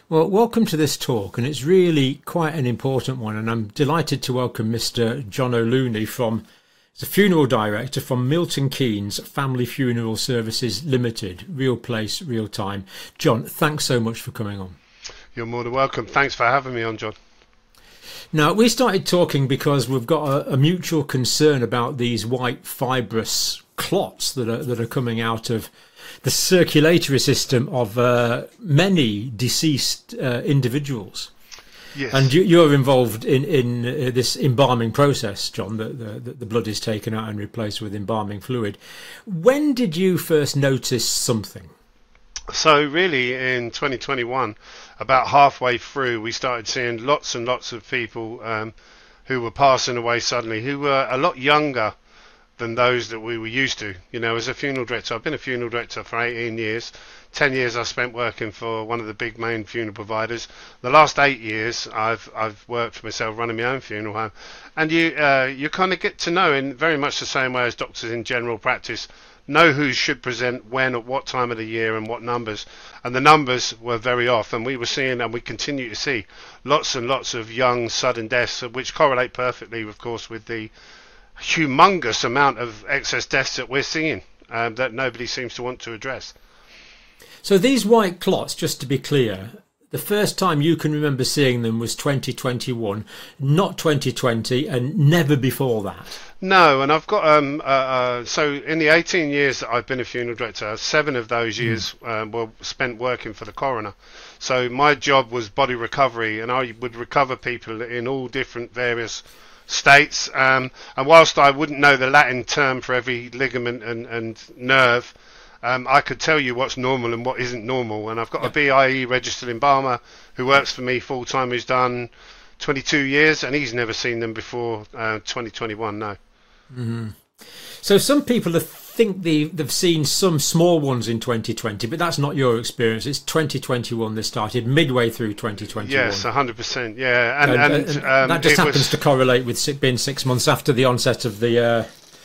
Well, welcome to this talk, and it's really quite an important one. And I'm delighted to welcome Mr. John O'Looney he's a funeral director from Milton Keynes Family Funeral Services Limited, real place, real time. John, thanks so much for coming on. You're more than welcome. Thanks for having me on, John. Now, we started talking because we've got a mutual concern about these white fibrous clots that are coming out of the circulatory system of many deceased individuals. Yes. And you're involved in this embalming process, John. The blood is taken out and replaced with embalming fluid. When did you first notice something? So really in 2021, about halfway through, we started seeing lots and lots of people who were passing away suddenly, who were a lot younger than those that we were used to. You know, as a funeral director, I've been a funeral director for 18 years. 10 years I spent working for one of the big main funeral providers. The last 8 years I've worked for myself, running my own funeral home. And you kind of get to know, in very much the same way as doctors in general practice, know who should present when at what time of the year and what numbers. And the numbers were very off, and we were seeing, and we continue to see, lots and lots of young sudden deaths, which correlate perfectly, of course, with the humongous amount of excess deaths that we're seeing that nobody seems to want to address. So these white clots, just to be clear, the first time you can remember seeing them was 2021, not 2020, and never before that. No, and I've got so in the 18 years that I've been a funeral director, 7 of those years were spent working for the coroner. So my job was body recovery, and I would recover people in all different various states. And whilst I wouldn't know the Latin term for every ligament and nerve, I could tell you what's normal and what isn't normal. And I've got a BIE registered embalmer who works for me full time, who's done 22 years, and he's never seen them before 2021. No. Mm-hmm. So some people think they've seen some small ones in 2020, but that's not your experience. It's 2021 they started, midway through 2021. Yes, 100%. Yeah, and that just happens to correlate with being 6 months after the onset of the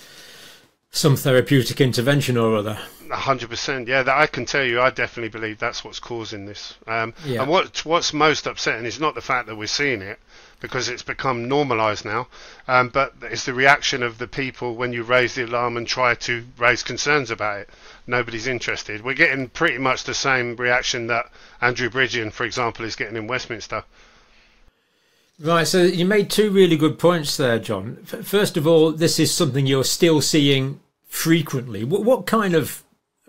some therapeutic intervention or other. 100%. Yeah, that I can tell you. I definitely believe that's what's causing this. And what's most upsetting is not the fact that we're seeing it, because it's become normalised now, but it's the reaction of the people when you raise the alarm and try to raise concerns about it. Nobody's interested. We're getting pretty much the same reaction that Andrew Bridgen, for example, is getting in Westminster. Right, so you made 2 really good points there, John. First of all, this is something you're still seeing frequently. What kind of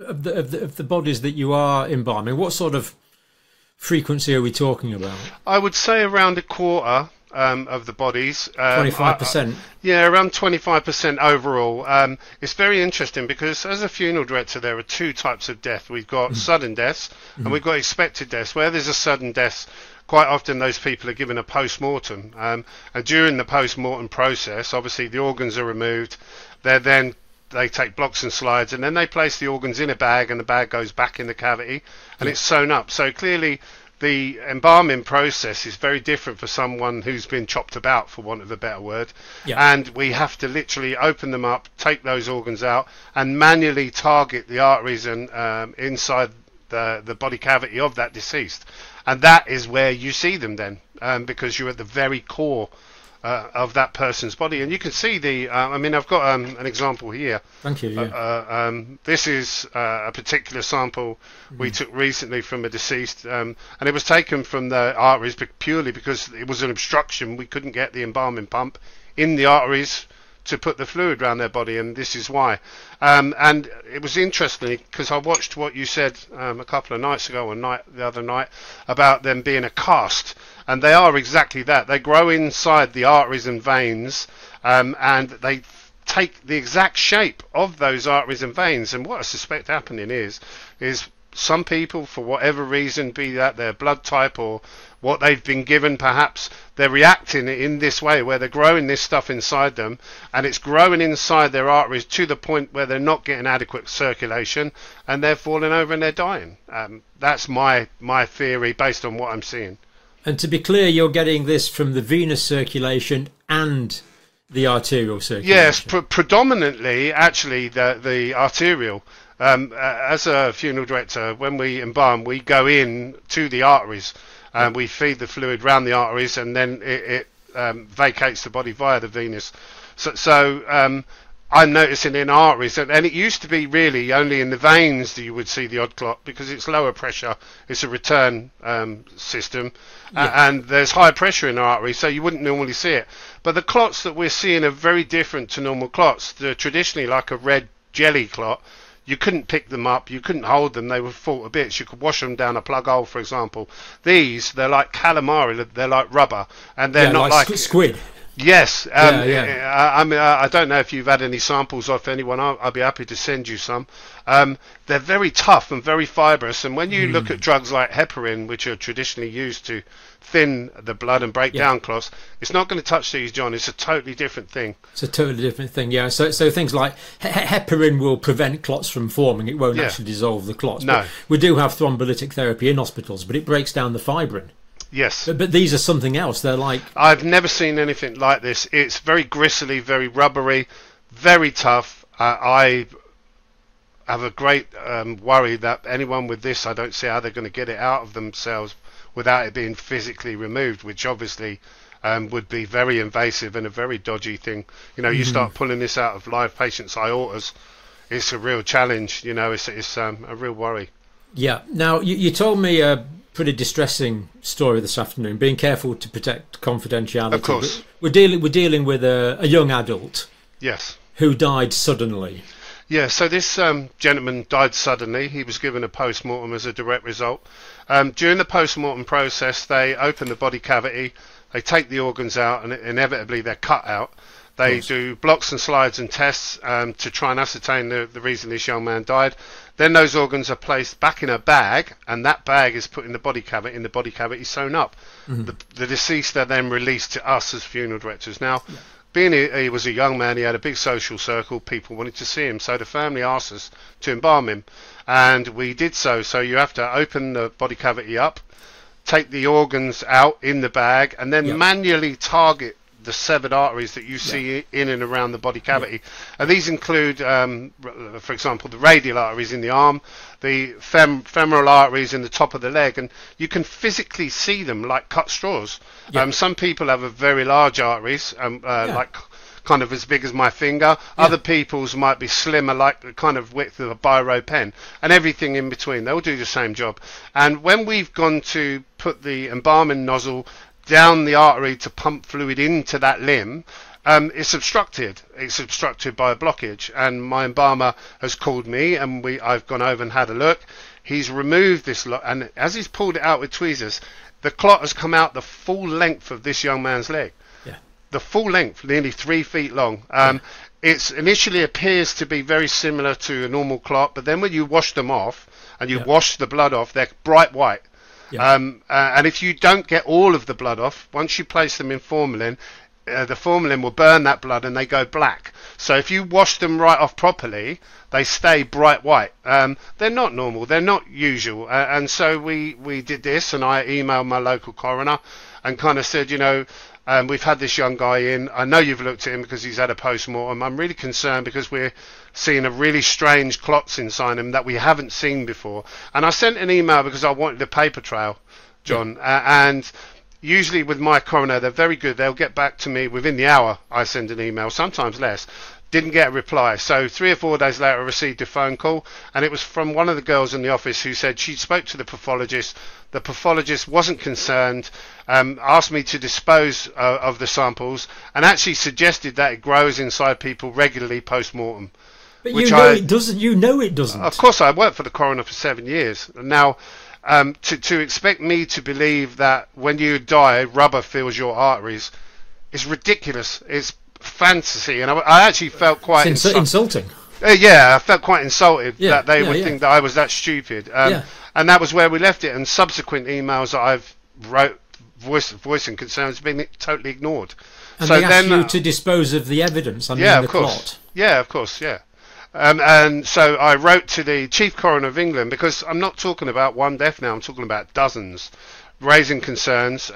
the bodies that you are embalming, what sort of frequency are we talking about? I would say around a quarter of the bodies. 25%? Yeah, around 25% overall. It's very interesting because as a funeral director, there are 2 types of death. We've got sudden deaths and we've got expected deaths. Where there's a sudden death, quite often those people are given a post-mortem. And during the post-mortem process, obviously the organs are removed. They take blocks and slides, and then they place the organs in a bag, and the bag goes back in the cavity, and it's sewn up. So clearly the embalming process is very different for someone who's been chopped about, for want of a better word. And we have to literally open them up, take those organs out, and manually target the arteries and inside the body cavity of that deceased. And that is where you see them then, because you're at the very core of that person's body. And you can see I've got an example here. Thank you. This is a particular sample we took recently from a deceased, and it was taken from the arteries purely because it was an obstruction. We couldn't get the embalming pump in the arteries to put the fluid around their body, and this is why. And it was interesting because I watched what you said a couple of nights ago, the other night, about them being a cast. And they are exactly that. They grow inside the arteries and veins, and they take the exact shape of those arteries and veins. And what I suspect happening is some people, for whatever reason, be that their blood type or what they've been given, perhaps, they're reacting in this way, where they're growing this stuff inside them, and it's growing inside their arteries to the point where they're not getting adequate circulation, and they're falling over and they're dying. That's my theory based on what I'm seeing. And to be clear, you're getting this from the venous circulation and the arterial circulation? Yes, predominantly, actually, the arterial. As a funeral director, when we embalm, we go in to the arteries and we feed the fluid round the arteries, and then it vacates the body via the venous. So I'm noticing in arteries, and it used to be really only in the veins that you would see the odd clot because it's lower pressure, it's a return system, and there's high pressure in the artery, so you wouldn't normally see it. But the clots that we're seeing are very different to normal clots. They're traditionally like a red jelly clot. You couldn't pick them up, you couldn't hold them, they would fall to bits. You could wash them down a plug hole, for example. These, they're like calamari, they're like rubber, and they're not like squid. Yes, I don't know if you've had any samples off anyone. I'll be happy to send you some. They're very tough and very fibrous, and when you look at drugs like heparin, which are traditionally used to thin the blood and break down clots, it's not going to touch these, John. It's a totally different thing. It's a totally different thing, yeah. So things like heparin will prevent clots from forming. It won't actually dissolve the clots. No. But we do have thrombolytic therapy in hospitals, but it breaks down the fibrin. Yes. But these are something else. They're like... I've never seen anything like this. It's very gristly, very rubbery, very tough. I have a great worry that anyone with this, I don't see how they're going to get it out of themselves without it being physically removed, which obviously would be very invasive and a very dodgy thing. You know, you start pulling this out of live patients' aortas, it's a real challenge. You know, it's a real worry. Yeah. Now, you told me a pretty distressing story this afternoon, being careful to protect confidentiality. Of course. We're dealing with a young adult. Yes. Who died suddenly. Yeah, so this gentleman died suddenly. He was given a post-mortem as a direct result. During the post-mortem process, they open the body cavity, they take the organs out, and inevitably they're cut out. They do blocks and slides and tests to try and ascertain the reason this young man died. Then those organs are placed back in a bag, and that bag is put in the body cavity sewn up. The deceased are then released to us as funeral directors. Now, being he was a young man, he had a big social circle, people wanted to see him, so the family asked us to embalm him, and we did so. So you have to open the body cavity up, take the organs out in the bag, and then manually target the severed arteries that you see in and around the body cavity. And these include, for example, the radial arteries in the arm, the femoral arteries in the top of the leg, and you can physically see them like cut straws. Some people have a very large arteries, like kind of as big as my finger. Other people's might be slimmer, like the kind of width of a biro pen, and everything in between. They'll do the same job. And when we've gone to put the embalming nozzle down the artery to pump fluid into that limb, it's obstructed. It's obstructed by a blockage, and my embalmer has called me, and I've gone over and had a look. He's removed this lot, and as he's pulled it out with tweezers, the clot has come out the full length of this young man's leg. The full length, nearly 3 feet long. It initially appears to be very similar to a normal clot, but then when you wash them off and you wash the blood off, they're bright white. And if you don't get all of the blood off, once you place them in formalin, the formalin will burn that blood and they go black. So if you wash them right off properly, they stay bright white. They're not normal, they're not usual. And so we did this, and I emailed my local coroner and kind of said, you know, we've had this young guy in. I know you've looked at him because he's had a post-mortem. I'm really concerned because we're seeing a really strange clots inside him that we haven't seen before. And I sent an email because I wanted a paper trail, John. And usually with my coroner, they're very good. They'll get back to me within the hour. I send an email, sometimes less. Didn't get a reply. So 3 or 4 days later, I received a phone call, and it was from one of the girls in the office who said she spoke to the pathologist. The pathologist wasn't concerned, asked me to dispose of the samples, and actually suggested that it grows inside people regularly post-mortem. But you know it doesn't. You know it doesn't. Of course, I worked for the coroner for 7 years. Now, to expect me to believe that when you die, rubber fills your arteries is ridiculous. It's fantasy, and I actually felt quite insulting. I felt quite insulted that they would think that I was that stupid. And that was where we left it. And subsequent emails that I've wrote voicing concerns have been totally ignored. And so they asked you to dispose of the evidence. I mean, the course. plot. Yeah, of course. Yeah. And so I wrote to the Chief Coroner of England, because I'm not talking about one death now, I'm talking about dozens, raising concerns.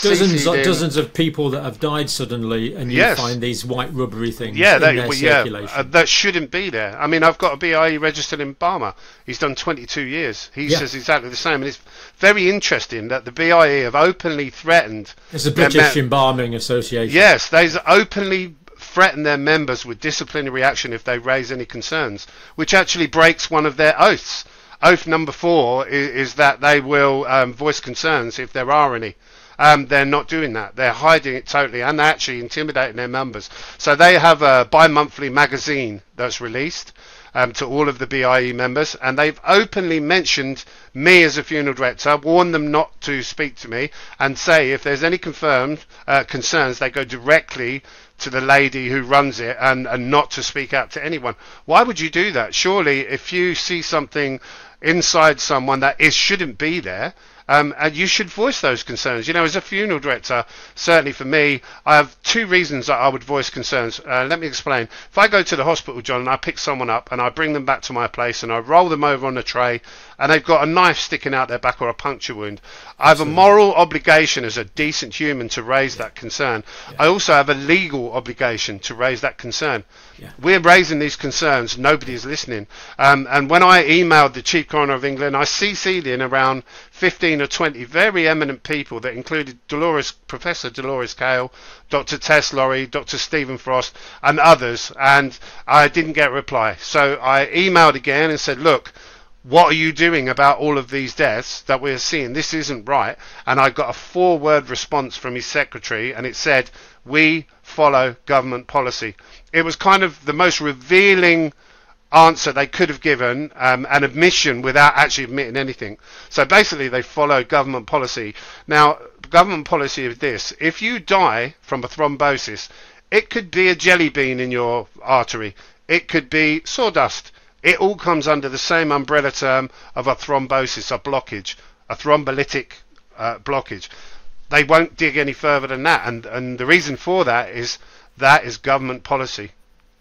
Dozens of people that have died suddenly, and you find these white rubbery things in their circulation. That shouldn't be there. I mean, I've got a BIE registered embalmer. He's done 22 years. He says exactly the same. And it's very interesting that the BIE have openly threatened... It's the British Embalming Association. Yes, they openly threaten their members with disciplinary action if they raise any concerns, which actually breaks one of their oaths. Oath number 4 is that they will voice concerns if there are any. They're not doing that. They're hiding it totally, and they're actually intimidating their members. So they have a bi-monthly magazine that's released to all of the BIE members, and they've openly mentioned me as a funeral director, warned them not to speak to me, and say if there's any confirmed concerns, they go directly to the lady who runs it, and not to speak out to anyone. Why would you do that? Surely if you see something inside someone that shouldn't be there, and you should voice those concerns. You know, as a funeral director, certainly for me, I have 2 reasons that I would voice concerns. Let me explain. If I go to the hospital, John, and I pick someone up and I bring them back to my place and I roll them over on a tray and they've got a knife sticking out their back or a puncture wound, I have a moral obligation as a decent human to raise that concern. I also have a legal obligation to raise that concern. We're raising these concerns, nobody is listening. And when I emailed the Chief Coroner of England, I CC'd in around 15 or 20 very eminent people that included Professor Dolores Cale, Dr. Tess Laurie, Dr. Stephen Frost, and others, and I didn't get a reply. So I emailed again and said, look, what are you doing about all of these deaths that we're seeing? This isn't right. And I got a 4-word response from his secretary, and it said, we follow government policy. It was kind of the most revealing answer they could have given, an admission without actually admitting anything. So basically they follow government policy. Now, government policy is this: if you die from a thrombosis, it could be a jelly bean in your artery, it could be sawdust, it all comes under the same umbrella term of a thrombosis, a blockage, a thrombolytic blockage. They won't dig any further than that, and the reason for that is government policy.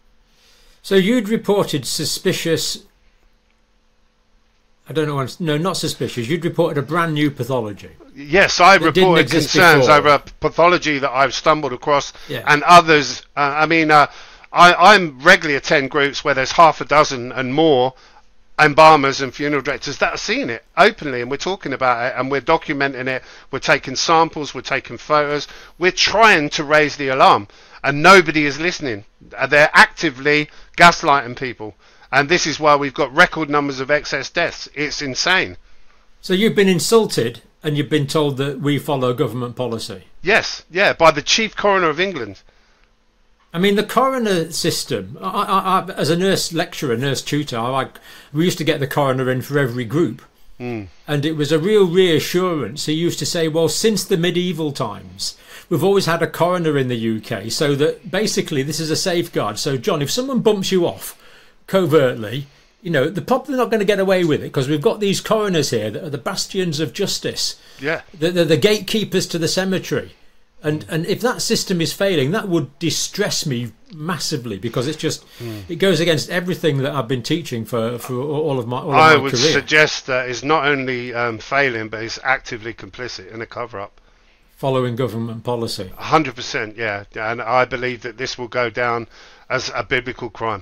So you'd reported suspicious... I don't know, no, not suspicious. You'd reported a brand new pathology. Yes, I reported concerns over a pathology that I've stumbled across, and others. I'm regularly attend groups where there's half a dozen and more embalmers and funeral directors that are seeing it openly, and we're talking about it, and we're documenting it. We're taking samples, we're taking photos, we're trying to raise the alarm, and nobody is listening. They're actively gaslighting people. And this is why we've got record numbers of excess deaths. It's insane. So you've been insulted and you've been told that we follow government policy? Yes, by the Chief Coroner of England. I mean, the coroner system, I as a nurse lecturer, nurse tutor, we used to get the coroner in for every group. And it was a real reassurance. He used to say, well, since the medieval times, we've always had a coroner in the UK, so that basically this is a safeguard. So, John, if someone bumps you off covertly, you know, they're probably not going to get away with it because we've got these coroners here that are the bastions of justice. They're the gatekeepers to the cemetery. And if that system is failing, that would distress me massively, because it's just it goes against everything that I've been teaching for all of my career. I would suggest that it's not only failing, but it's actively complicit in a cover-up. Following government policy. 100%, yeah. And I believe that this will go down as a biblical crime.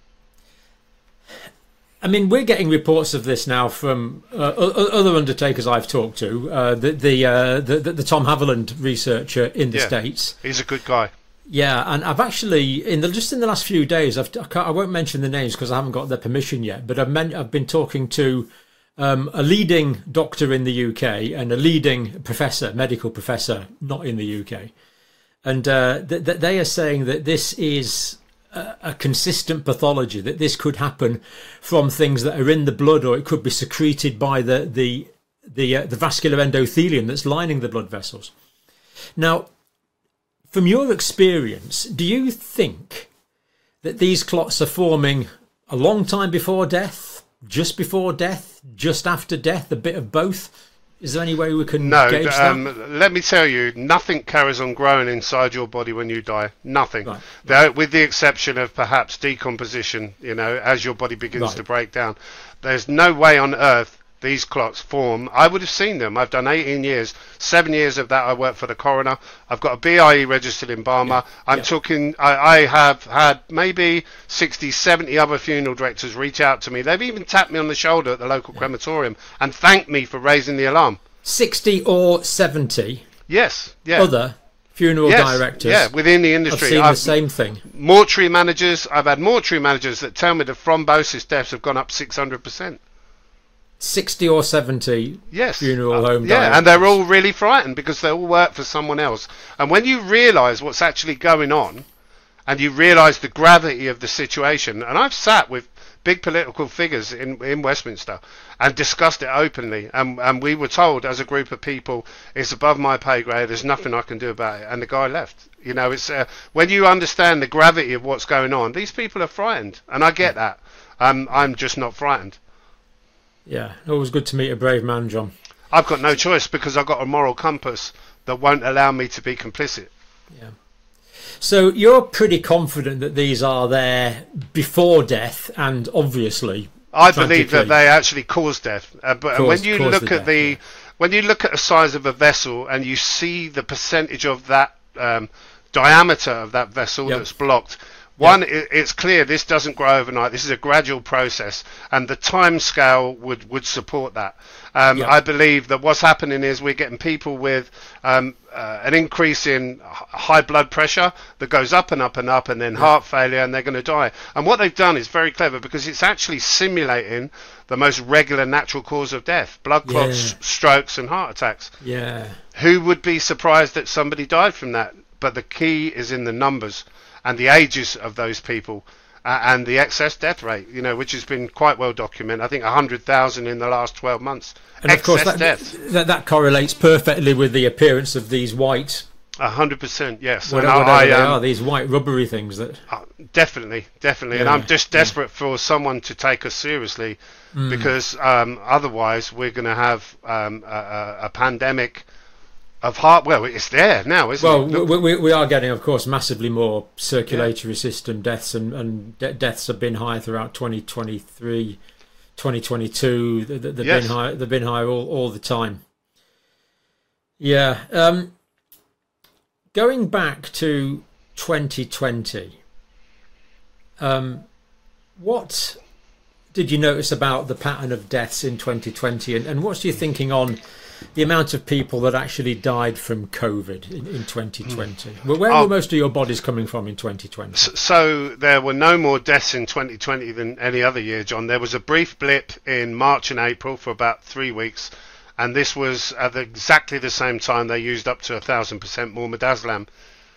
I mean, we're getting reports of this now from other undertakers I've talked to. The Tom Haviland researcher in the States. He's a good guy. Yeah, and I've actually just in the last few days, I won't mention the names because I haven't got their permission yet. But I've been talking to a leading doctor in the UK and a leading medical professor not in the UK, and they are saying that this is a consistent pathology, that this could happen from things that are in the blood, or it could be secreted by the vascular endothelium that's lining the blood vessels. Now, from your experience, do you think that these clots are forming a long time before death, just before death, just after death, a bit of both? Is there any way we can No, gauge that? let me tell you, nothing carries on growing inside your body when you die. Nothing. Right. With the exception of perhaps decomposition, as your body begins Right. to break down. There's no way on earth these clots form. I would have seen them. I've done 18 years. 7 years of that I worked for the coroner. I've got a BIE registered embalmer. I'm talking, I have had maybe 60, 70 other funeral directors reach out to me. They've even tapped me on the shoulder at the local crematorium and thanked me for raising the alarm. 60 or 70 Yes, yeah. other funeral directors within the have industry. seen the same thing. Mortuary managers, I've had mortuary managers that tell me the thrombosis deaths have gone up 600%. 60 or 70 Yes. funeral home Yeah, directors. and they're all really frightened because they all work for someone else. And when you realise what's actually going on, and you realise the gravity of the situation, and I've sat with big political figures in Westminster and discussed it openly, and we were told as a group of people, it's above my pay grade, there's nothing I can do about it, and the guy left. It's when you understand the gravity of what's going on, these people are frightened, and I get that. I'm just not frightened. Yeah, always good to meet a brave man, John. I've got no choice because I've got a moral compass that won't allow me to be complicit. Yeah. So you're pretty confident that these are there before death, and obviously, I believe that they actually cause death. When you look at the size of a vessel and you see the percentage of that diameter of that vessel that's blocked. It's clear this doesn't grow overnight. This is a gradual process, and the time scale would support that. I believe that what's happening is we're getting people with an increase in high blood pressure that goes up and up and up, and then heart failure, and they're going to die. And what they've done is very clever because it's actually simulating the most regular natural cause of death: blood clots, strokes, and heart attacks. Yeah. Who would be surprised that somebody died from that? But the key is in the numbers and the ages of those people, and the excess death rate, which has been quite well documented. I think 100,000 in the last 12 months. And of course, that correlates perfectly with the appearance of these white. 100%, yes. Whatever they are, these white rubbery things that. Definitely. And I'm just desperate for someone to take us seriously, because otherwise we're going to have a pandemic of heart. Well, it's there now, isn't it? Well, we are getting, of course, massively more circulatory system deaths, and deaths have been high throughout 2023, 2022. They've been high. They've been high all the time. Yeah. Going back to 2020, what did you notice about the pattern of deaths in 2020, and what's your thinking on the amount of people that actually died from COVID in 2020? Where were most of your bodies coming from in 2020? So there were no more deaths in 2020 than any other year, John. There was a brief blip in March and April for about 3 weeks, and this was at exactly the same time they used up to 1,000% more midazolam.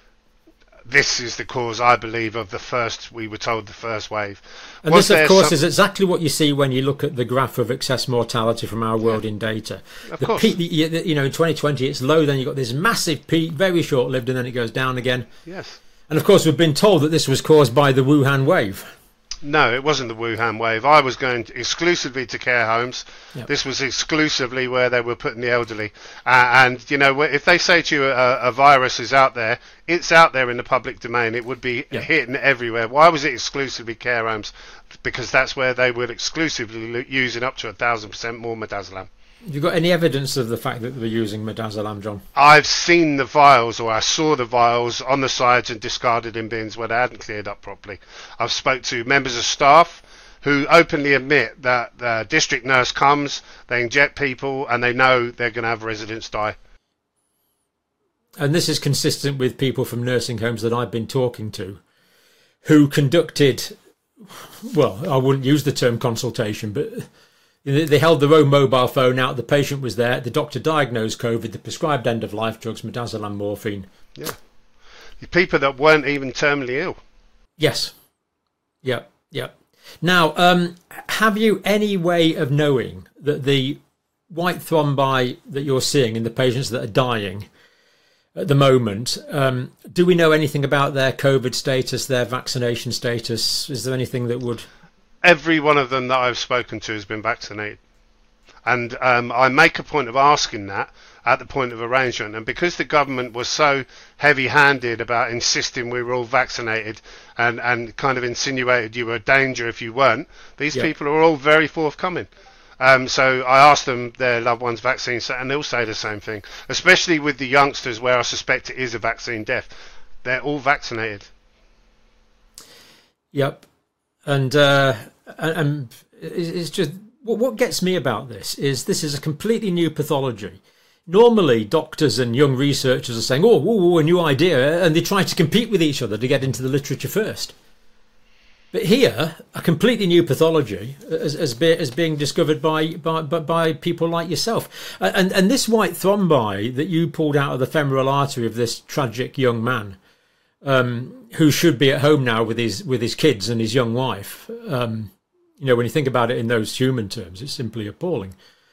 This is the cause, I believe, of the first wave. And this, of course, is exactly what you see when you look at the graph of excess mortality from our world in data. Of course. Peak, in 2020, it's low, then you've got this massive peak, very short-lived, and then it goes down again. Yes. And, of course, we've been told that this was caused by the Wuhan wave. No, it wasn't the Wuhan wave. I was going exclusively to care homes. Yep. This was exclusively where they were putting the elderly. And, if they say to you a virus is out there, it's out there in the public domain. It would be hitting everywhere. Why was it exclusively care homes? Because that's where they were exclusively using up to 1,000% more midazolam. Have you got any evidence of the fact that they were using midazolam, John? I've seen the vials, or I saw the vials on the sides and discarded in bins where they hadn't cleared up properly. I've spoke to members of staff who openly admit that the district nurse comes, they inject people, and they know they're going to have residents die. And this is consistent with people from nursing homes that I've been talking to who conducted, well, I wouldn't use the term consultation, but they held their own mobile phone out. The patient was there. The doctor diagnosed COVID. They prescribed end-of-life drugs, midazolam, morphine. Yeah. The people that weren't even terminally ill. Yes. Yeah. Now, have you any way of knowing that the white thrombi that you're seeing in the patients that are dying at the moment, do we know anything about their COVID status, their vaccination status? Is there anything that would... Every one of them that I've spoken to has been vaccinated. And I make a point of asking that at the point of arrangement. And because the government was so heavy-handed about insisting we were all vaccinated and kind of insinuated you were a danger if you weren't, these people are all very forthcoming. So I asked them their loved ones' vaccines, and they'll say the same thing, especially with the youngsters where I suspect it is a vaccine death. They're all vaccinated. Yep. And it's just, what gets me about this is a completely new pathology. Normally, doctors and young researchers are saying, oh, a new idea, and they try to compete with each other to get into the literature first. But here, a completely new pathology is being discovered by people like yourself. And this white thrombi that you pulled out of the femoral artery of this tragic young man, who should be at home now with his kids and his young wife. When you think about it in those human terms, it's simply appalling.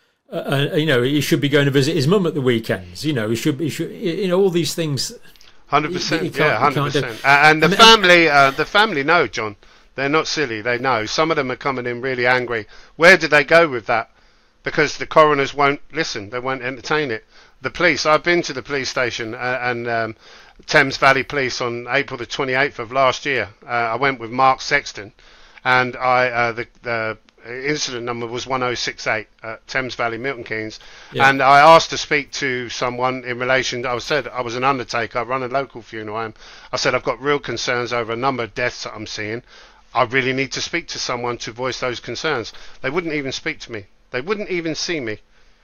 He should be going to visit his mum at the weekends. He should. All these things. 100%. Yeah, 100%. And the family know, John. They're not silly. They know. Some of them are coming in really angry. Where did they go with that? Because the coroners won't listen. They won't entertain it. The police. I've been to the police station and Thames Valley Police on April the 28th of last year. I went with Mark Sexton, and the incident number was 1068 at Thames Valley, Milton Keynes. Yeah. And I asked to speak to someone in relation. I said I was an undertaker. I run a local funeral home. I said I've got real concerns over a number of deaths that I'm seeing. I really need to speak to someone to voice those concerns. They wouldn't even speak to me. They wouldn't even see me.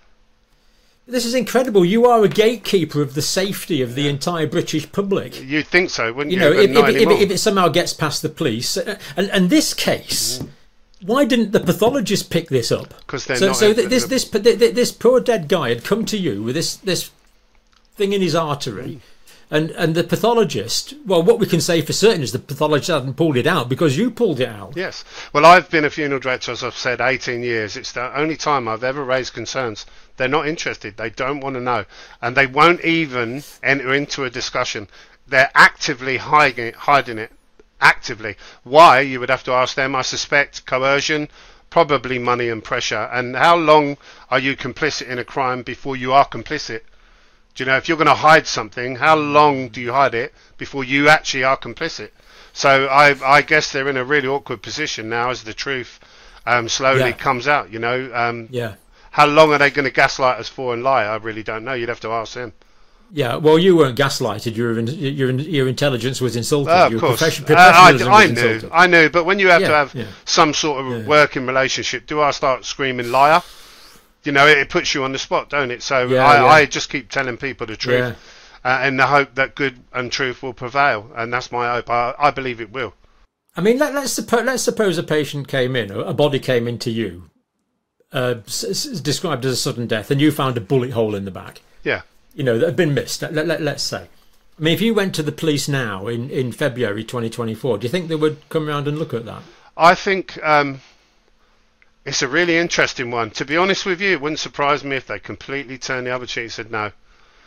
This is incredible. You are a gatekeeper of the safety of the entire British public. You'd think so, wouldn't you? If it somehow gets past the police. And this case, why didn't the pathologist pick this up? Because they're not. So this poor dead guy had come to you with this thing in his artery. And the pathologist, well, what we can say for certain is the pathologist hadn't pulled it out because you pulled it out. Yes. Well, I've been a funeral director, as I've said, 18 years. It's the only time I've ever raised concerns. They're not interested. They don't want to know. And they won't even enter into a discussion. They're actively hiding it. Actively. Why? You would have to ask them. I suspect coercion, probably money and pressure. And how long are you complicit in a crime before you are complicit? Do you know, if you're going to hide something, how long do you hide it before you actually are complicit? So I guess they're in a really awkward position now as the truth slowly comes out, How long are they going to gaslight us for and lie? I really don't know. You'd have to ask them. Yeah, well, you weren't gaslighted. Your intelligence was insulted. Of course. I knew, but when you have to have some sort of working relationship, do I start screaming liar? It puts you on the spot, don't it? So I just keep telling people the truth in the hope that good and truth will prevail. And that's my hope. I believe it will. I mean, let's suppose a patient came in, a body came into you, described as a sudden death, and you found a bullet hole in the back. Yeah. That had been missed, let's say. I mean, if you went to the police now in February 2024, do you think they would come around and look at that? I think... it's a really interesting one. To be honest with you, it wouldn't surprise me if they completely turned the other cheek and said no.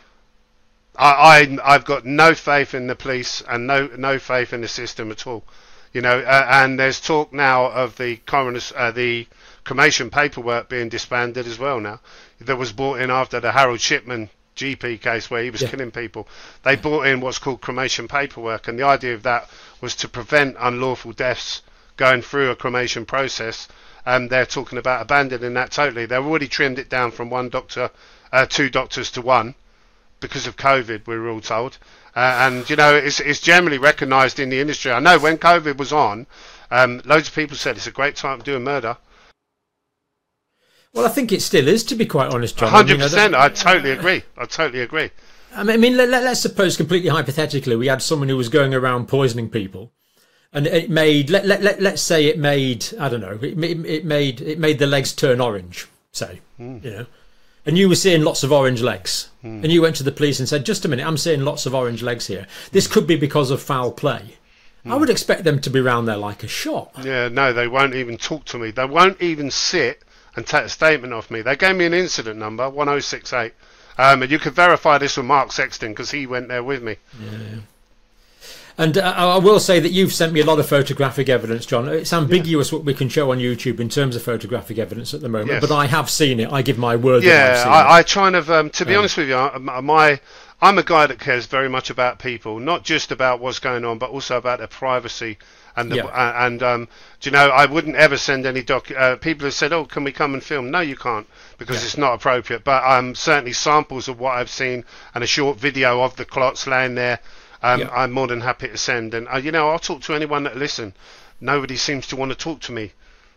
I've got no faith in the police and no faith in the system at all. And there's talk now of the cremation paperwork being disbanded as well now. That was brought in after the Harold Shipman GP case where he was killing people. They brought in what's called cremation paperwork, and the idea of that was to prevent unlawful deaths going through a cremation process. And they're talking about abandoning that totally. They've already trimmed it down from two doctors to one because of COVID, we were all told. It's generally recognised in the industry. I know when COVID was on, loads of people said it's a great time to do a murder. Well, I think it still is, to be quite honest, John. 100%. I totally agree. I mean, let's suppose completely hypothetically we had someone who was going around poisoning people. And it made, let's say it made, I don't know, it made the legs turn orange, say, and you were seeing lots of orange legs, and you went to the police and said, just a minute, I'm seeing lots of orange legs here. This could be because of foul play. I would expect them to be round there like a shot. Yeah, no, they won't even talk to me. They won't even sit and take a statement off me. They gave me an incident number, 1068, and you could verify this with Mark Sexton because he went there with me. Yeah. And I will say that you've sent me a lot of photographic evidence, John. It's ambiguous what we can show on YouTube in terms of photographic evidence at the moment, but I have seen it. I give my word that I've seen it. I try and, to be honest with you, I'm a guy that cares very much about people, not just about what's going on, but also about their privacy. And do you know, I wouldn't ever send any people have said, "Oh, can we come and film?" No, you can't, because it's not appropriate. But certainly samples of what I've seen and a short video of the clots laying there, I'm more than happy to send. And you know, I'll talk to anyone that listen. Nobody seems to want to talk to me.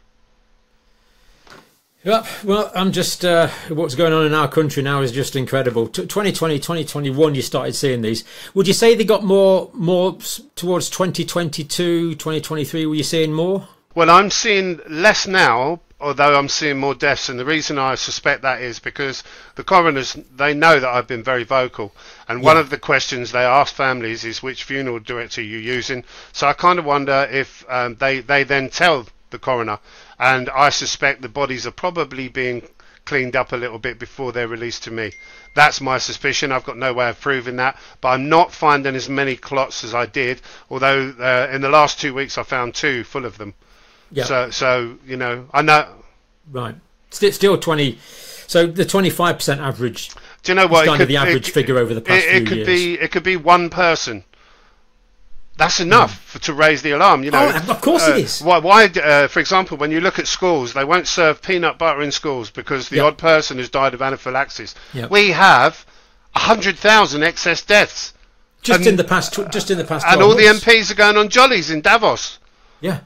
Yeah, well, I'm just what's going on in our country now is just incredible. 2020, 2021, you started seeing these. Would you say they got more towards 2022, 2023? Were you seeing more? Well, I'm seeing less now, although I'm seeing more deaths, and the reason I suspect that is because the coroners, they know that I've been very vocal, and one of the questions they ask families is which funeral director you're using. So I kind of wonder if they then tell the coroner, and I suspect the bodies are probably being cleaned up a little bit before they're released to me. That's my suspicion. I've got no way of proving that, but I'm not finding as many clots as I did, although in the last 2 weeks I found 2 full of them. Yeah. So you know, I know. Right. Still 20. So the 25% average. Do you know what? Is kind of the average figure over the past few years. It could be one person. That's enough to raise the alarm. You know. Oh, of course it is. Why? For example, when you look at schools, they won't serve peanut butter in schools because the odd person has died of anaphylaxis. Yep. We have 100,000 excess deaths. Just in the past 12 and all months. The MPs are going on jollies in Davos. Yeah.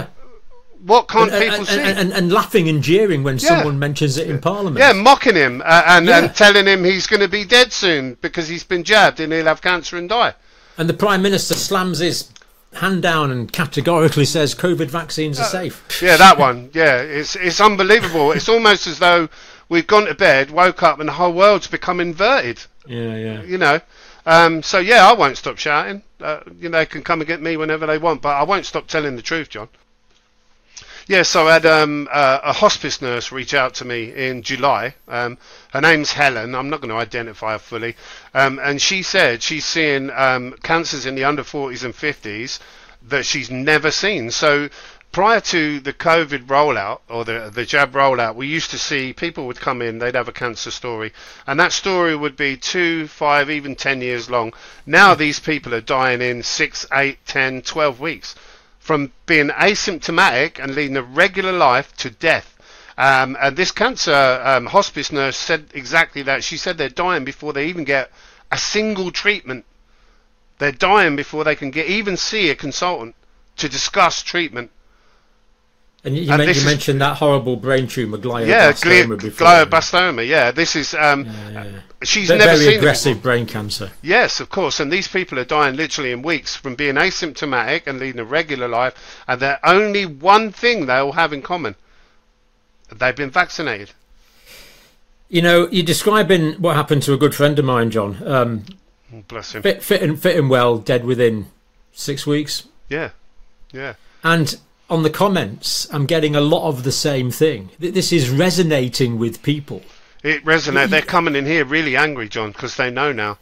What can't people see? And laughing and jeering when someone mentions it in Parliament. Yeah, mocking him and telling him he's going to be dead soon because he's been jabbed and he'll have cancer and die. And the Prime Minister slams his hand down and categorically says COVID vaccines are safe. Yeah, that one. Yeah, it's unbelievable. It's almost as though we've gone to bed, woke up, and the whole world's become inverted. Yeah. You know. So I won't stop shouting. You know, they can come and get me whenever they want, but I won't stop telling the truth, John. Yes, I had a hospice nurse reach out to me in July. Her name's Helen. I'm not going to identify her fully. And she said she's seeing cancers in the under 40s and 50s that she's never seen. So prior to the COVID rollout or the jab rollout, we used to see people would come in, they'd have a cancer story, and that story would be 2, 5, even 10 years long. Now these people are dying in 6, 8, 10, 12 weeks. From being asymptomatic and leading a regular life to death. And this cancer hospice nurse said exactly that. She said they're dying before they even get a single treatment. They're dying before they can even see a consultant to discuss treatment. And you mentioned that horrible brain tumour, glioblastoma, before. Glioblastoma, yeah. This is... She's never seen very aggressive brain cancer. Yes, of course. And these people are dying literally in weeks from being asymptomatic and leading a regular life. And they're only one thing they all have in common. They've been vaccinated. You know, you're describing what happened to a good friend of mine, John. Bless him. Fit and well, dead within 6 weeks. Yeah. And on the comments, I'm getting a lot of the same thing. This is resonating with people. It resonates. They're coming in here really angry, John, because they know now.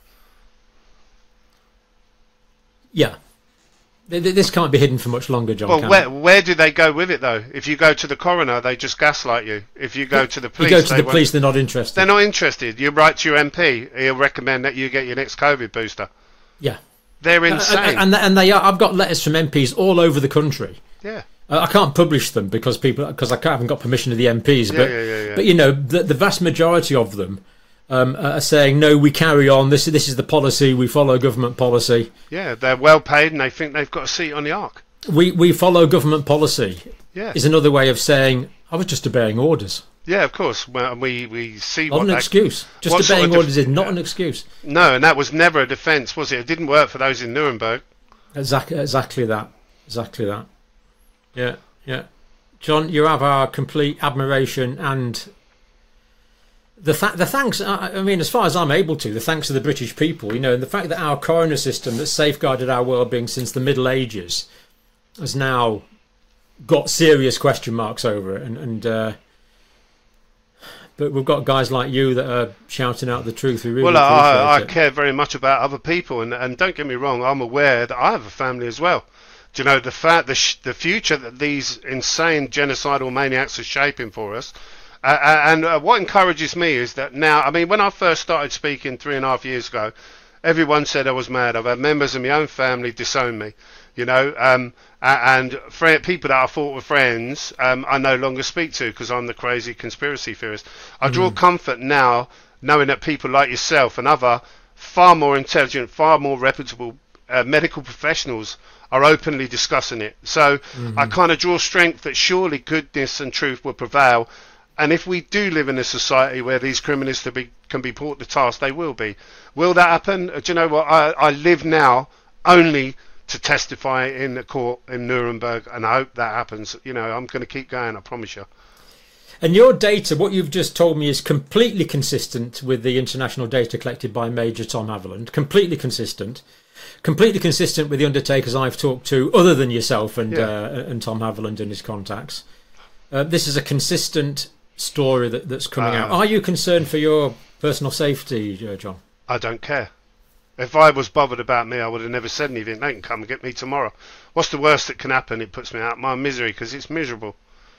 Yeah. This can't be hidden for much longer, John. Well, where do they go with it, though? If you go to the coroner, they just gaslight you. If you go to the police... they're not interested. They're not interested. You write to your MP, he'll recommend that you get your next COVID booster. Yeah. They're insane. And they are. I've got letters from MPs all over the country. Yeah. I can't publish them because I haven't got permission of the MPs. But you know, the vast majority of them are saying no. We carry on. This is the policy. We follow government policy. Yeah, they're well paid and they think they've got a seat on the ark. We follow government policy. Yeah, is another way of saying I was just obeying orders. Yeah, of course. Well, we see not what an excuse. Just obeying orders is not an excuse. No, and that was never a defence, was it? It didn't work for those in Nuremberg. Exactly that. Yeah. John, you have our complete admiration and the thanks. I mean, as far as I'm able to, the thanks to the British people. You know, and the fact that our coroner system that safeguarded our well-being since the Middle Ages has now got serious question marks over it, and but we've got guys like you that are shouting out the truth. We really Well, I appreciate it. care very much about other people, and don't get me wrong, I'm aware that I have a family as well. Do you know the future that these insane genocidal maniacs are shaping for us? And what encourages me is that now, I mean, when I first started speaking 3.5 years ago, everyone said I was mad. I've had members of my own family disown me, you know, and people that I thought were friends, I no longer speak to because I'm the crazy conspiracy theorist. I draw comfort now knowing that people like yourself and other far more intelligent, far more reputable medical professionals are openly discussing it. So I kind of draw strength that surely goodness and truth will prevail. And if we do live in a society where these criminals can be brought to task, they will be. Will that happen? Do you know what? I live now only to testify in the court in Nuremberg, and I hope that happens. You know, I'm going to keep going, I promise you. And your data, what you've just told me, is completely consistent with the international data collected by Major Tom Haviland. Completely consistent with the undertakers I've talked to, other than yourself and Tom Haviland and his contacts. This is a consistent story that's coming out. Are you concerned for your personal safety, John? I don't care. If I was bothered about me, I would have never said anything. They can come and get me tomorrow. What's the worst that can happen? It puts me out of my misery, because it's miserable.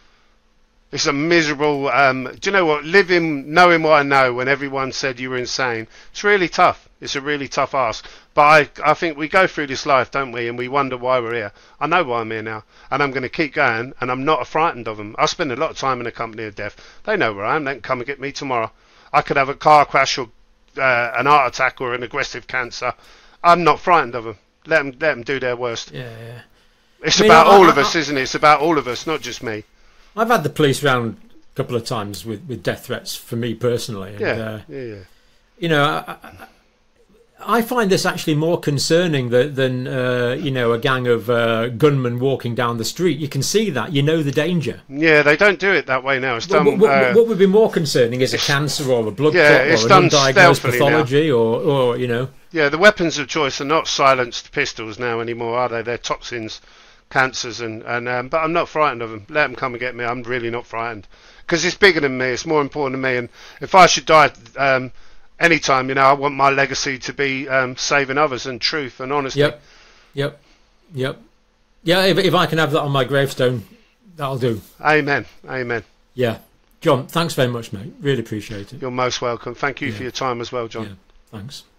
It's a miserable... do you know what? Knowing what I know when everyone said you were insane, it's really tough. It's a really tough ask. But I think we go through this life, don't we? And we wonder why we're here. I know why I'm here now. And I'm going to keep going. And I'm not frightened of them. I spend a lot of time in the company of death. They know where I am. They can come and get me tomorrow. I could have a car crash or an heart attack or an aggressive cancer. I'm not frightened of them. Let them do their worst. Yeah. It's about all of us, isn't it? It's about all of us, not just me. I've had the police round a couple of times with death threats for me personally. And, you know, I find this actually more concerning than you know, a gang of gunmen walking down the street. You can see that. You know the danger. Yeah, they don't do it that way now. It's done. What would be more concerning is a cancer or a blood clot or an undiagnosed pathology or, you know. Yeah, the weapons of choice are not silenced pistols now anymore, are they? They're toxins, cancers, and but I'm not frightened of them. Let them come and get me. I'm really not frightened, because it's bigger than me. It's more important than me. And if I should die anytime, you know, I want my legacy to be saving others and truth and honesty. Yep. Yeah, if I can have that on my gravestone, that'll do. Amen. Yeah. John, thanks very much, mate. Really appreciate it. You're most welcome. Thank you for your time as well, John. Yeah, thanks.